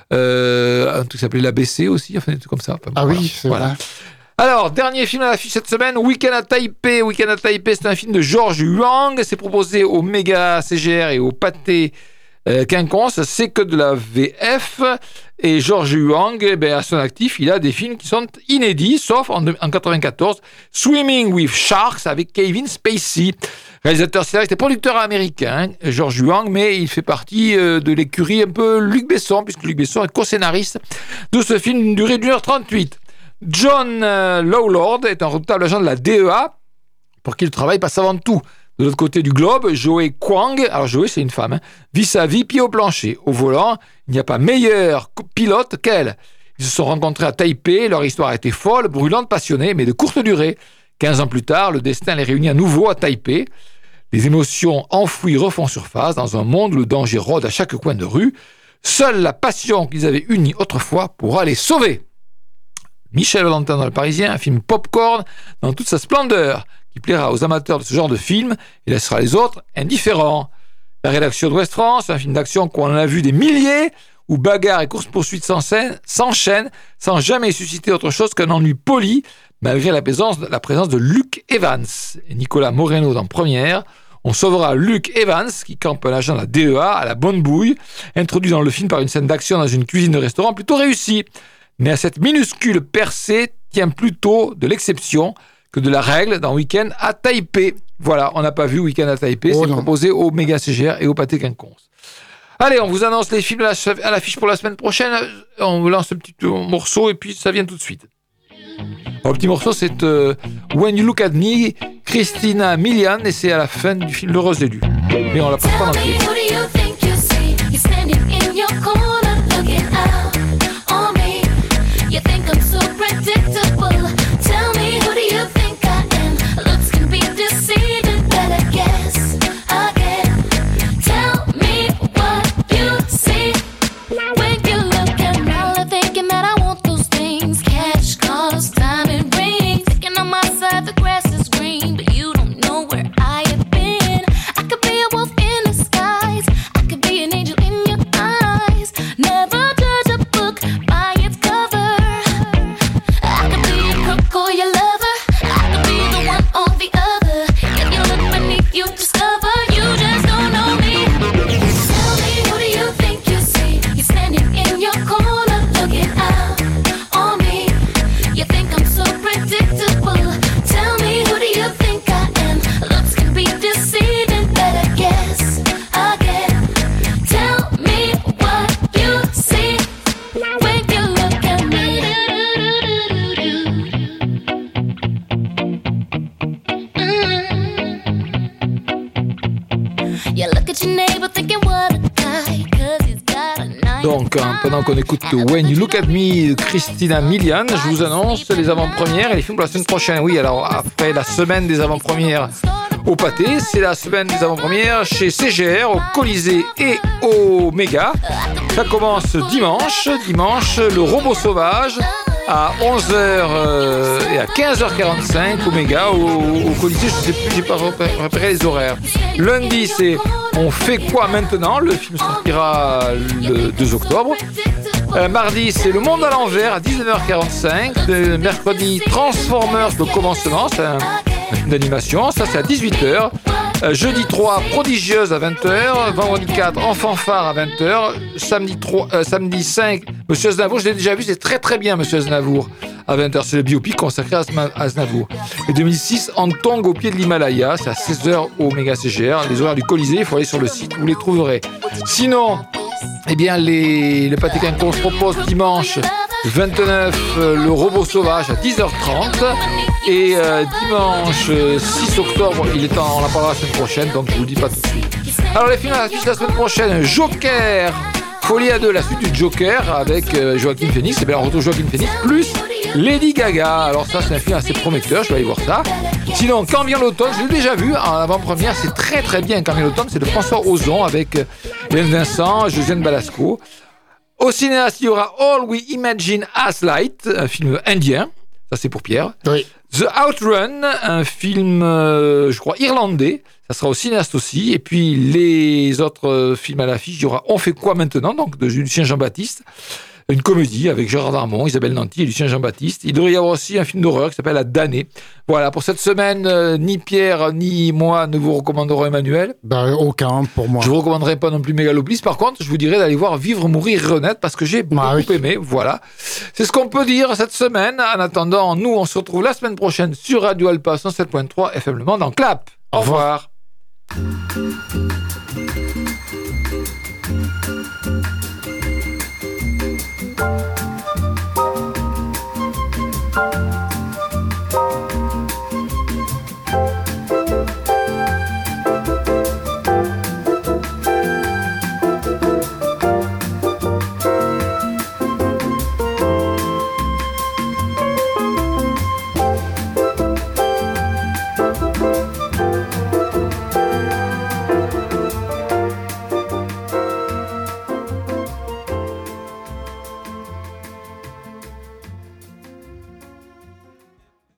un truc qui s'appelait l'ABC aussi, enfin des trucs comme ça. Enfin, voilà. Oui, c'est vrai. Alors, dernier film à l'affiche cette semaine, Week-end à Taipei. Week-end à Taipei, c'est un film de George Huang. C'est proposé au Méga CGR et au Pâté Quinconce. C'est que de la VF. Et George Huang, à son actif, il a des films qui sont inédits, sauf en 1994, Swimming with Sharks avec Kevin Spacey. Réalisateur scénariste et producteur américain, George Huang, mais il fait partie de l'écurie un peu Luc Besson, puisque Luc Besson est co-scénariste de ce film d'une durée d'1h38. John Lawlord est un redoutable agent de la DEA, pour qui le travail passe avant tout. De l'autre côté du globe, Joey Kwang, alors Joey c'est une femme, vit sa vie pied au plancher. Au volant, il n'y a pas meilleur pilote qu'elle. Ils se sont rencontrés à Taipei, leur histoire a été folle, brûlante, passionnée, mais de courte durée. 15 ans plus tard, le destin les réunit à nouveau à Taipei. Les émotions enfouies refont surface dans un monde où le danger rôde à chaque coin de rue. Seule la passion qu'ils avaient unie autrefois pourra les sauver. Michel Valentin dans Le Parisien, un film popcorn dans toute sa splendeur, qui plaira aux amateurs de ce genre de film et laissera les autres indifférents. La rédaction d'Ouest France, un film d'action qu'on en a vu des milliers, où bagarres et courses-poursuites s'enchaînent sans jamais susciter autre chose qu'un ennui poli, malgré la présence de Luke Evans et Nicolas Moreno dans Première. On sauvera Luke Evans, qui campe un agent de la DEA à la bonne bouille, introduit dans le film par une scène d'action dans une cuisine de restaurant plutôt réussie. Mais à cette minuscule percée tient plutôt de l'exception que de la règle dans Week-end à Taipei. Voilà, on n'a pas vu Week-end à Taipei, c'est proposé au Méga CGR et au Pâté Quinconce. Allez, on vous annonce les films à l'affiche pour la semaine prochaine. On vous lance un petit morceau et puis ça vient tout de suite. Alors, le petit morceau, c'est When You Look At Me, Christina Milian, et c'est à la fin du film Le Rose des Lus. Mais on la passe pas dans le Time and rings, thinking on my side, the grass is green. Donc, pendant qu'on écoute When You Look At Me, Christina Milian, je vous annonce les avant-premières et les films pour la semaine prochaine. Oui, alors après la semaine des avant-premières au Pâté, c'est la semaine des avant-premières chez CGR, au Colisée et au Méga. Ça commence dimanche, le Robot Sauvage, à 11h et à 15h45 au Méga, au Colisée, je ne sais plus, j'ai pas repéré les horaires. Lundi, c'est On fait quoi maintenant ? Le film sortira le 2 octobre. Mardi, c'est Le Monde à l'envers à 19h45. Mercredi, Transformers, le commencement, c'est un film d'animation, ça c'est à 18h. Jeudi 3, Prodigieuse à 20h. Vendredi 4, En fanfare à 20h. Samedi 5, Monsieur Aznavour, je l'ai déjà vu, c'est très très bien Monsieur Aznavour. À 20h, c'est le biopic consacré à Aznavour. Et 2006, Antong au pied de l'Himalaya, c'est à 16h au Méga CGR. Les horaires du Colisée, il faut aller sur le site, vous les trouverez. Sinon, eh bien, le Pâté Quinconce se propose dimanche 29, le Robot Sauvage à 10h30. Et dimanche 6 octobre, on en parlera la semaine prochaine, donc je vous le dis pas tout de suite. Alors les films à la semaine prochaine, Joker, Folie à deux, la suite du Joker avec Joaquin Phoenix, c'est bien un retour Joaquin Phoenix, plus Lady Gaga. Alors ça, c'est un film assez prometteur, je vais aller voir ça. Sinon, Quand vient l'automne, je l'ai déjà vu en avant-première, c'est très très bien. Quand vient l'automne, c'est de François Ozon avec Hélène Vincent, Josiane Balasco. Au cinéaste, il y aura All We Imagine As Light, un film indien, ça c'est pour Pierre. Oui. The Outrun, un film, je crois, irlandais. Ça sera au cinéaste aussi. Et puis, les autres films à l'affiche, il y aura On fait quoi maintenant, donc de Lucien Jean-Baptiste. Une comédie avec Gérard Darmon, Isabelle Nanty et Lucien Jean-Baptiste. Il devrait y avoir aussi un film d'horreur qui s'appelle La Damnée. Voilà, pour cette semaine, ni Pierre ni moi ne vous recommanderons Emmanuel. Aucun pour moi. Je vous recommanderai pas non plus Mégalopolis. Par contre, je vous dirais d'aller voir Vivre, Mourir, Renaître parce que j'ai beaucoup aimé. Voilà. C'est ce qu'on peut dire cette semaine. En attendant, nous, on se retrouve la semaine prochaine sur Radio Alpa 107.3 FM Le Mans en clap. Au revoir.